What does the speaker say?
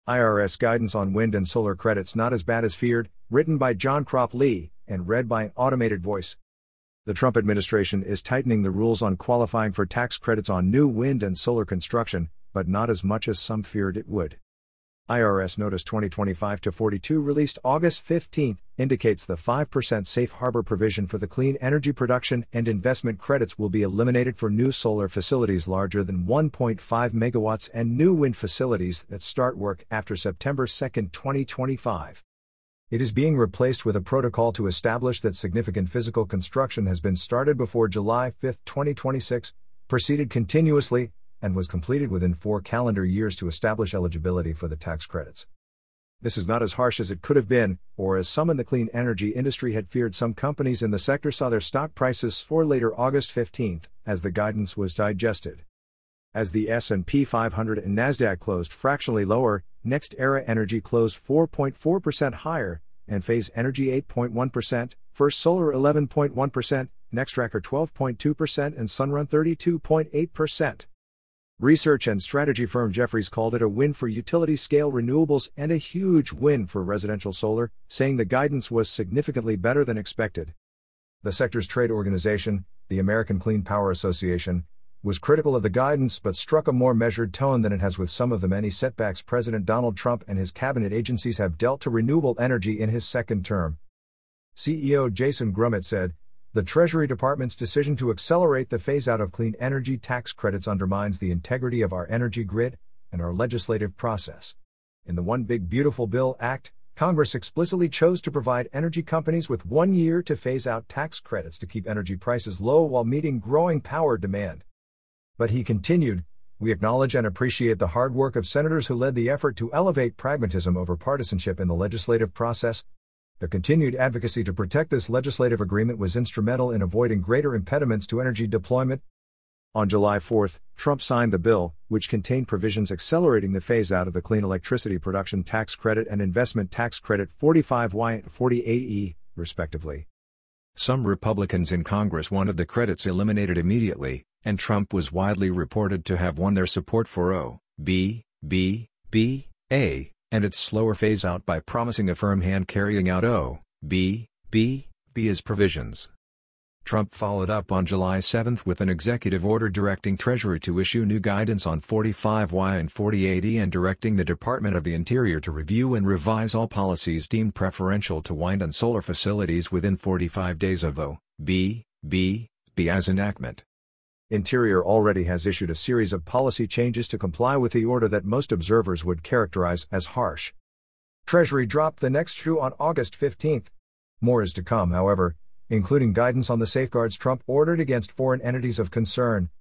IRS guidance on wind and solar credits not as bad as feared, written by John Crop Lee, and read by an automated voice. The Trump administration is tightening the rules on qualifying for tax credits on new wind and solar construction, but not as much as some feared it would. IRS Notice 2025-42 released August 15 indicates the 5% safe harbor provision for the clean energy production and investment credits will be eliminated for new solar facilities larger than 1.5 megawatts and new wind facilities that start work after September 2, 2025. It is being replaced with a protocol to establish that significant physical construction has been started before July 5, 2026, proceeded continuously, and was completed within 4 calendar years to establish eligibility for the tax credits. This is not as harsh as it could have been, or as some in the clean energy industry had feared. Some companies in the sector saw their stock prices soar later August 15, as the guidance was digested. As the S&P 500 and NASDAQ closed fractionally lower, NextEra Energy closed 4.4% higher, Enphase Energy 8.1%, First Solar 11.1%, Nextracker 12.2% and Sunrun 32.8%. Research and strategy firm Jefferies called it a win for utility-scale renewables and a huge win for residential solar, saying the guidance was significantly better than expected. The sector's trade organization, the American Clean Power Association, was critical of the guidance but struck a more measured tone than it has with some of the many setbacks President Donald Trump and his cabinet agencies have dealt to renewable energy in his second term. CEO Jason Grumet said, "The Treasury Department's decision to accelerate the phase-out of clean energy tax credits undermines the integrity of our energy grid and our legislative process. In the One Big Beautiful Bill Act, Congress explicitly chose to provide energy companies with 1 year to phase out tax credits to keep energy prices low while meeting growing power demand." But he continued, "We acknowledge and appreciate the hard work of senators who led the effort to elevate pragmatism over partisanship in the legislative process. Their continued advocacy to protect this legislative agreement was instrumental in avoiding greater impediments to energy deployment." On July 4, Trump signed the bill, which contained provisions accelerating the phase-out of the Clean Electricity Production Tax Credit and Investment Tax Credit 45Y and 48E, respectively. Some Republicans in Congress wanted the credits eliminated immediately, and Trump was widely reported to have won their support for OBBBA and its slower phase-out by promising a firm hand carrying out OBBBA's provisions. Trump followed up on July 7 with an executive order directing Treasury to issue new guidance on 45Y and 48E and directing the Department of the Interior to review and revise all policies deemed preferential to wind and solar facilities within 45 days of OBBBA's enactment. Interior already has issued a series of policy changes to comply with the order that most observers would characterize as harsh. Treasury dropped the next shoe on August 15. More is to come, however, including guidance on the safeguards Trump ordered against foreign entities of concern,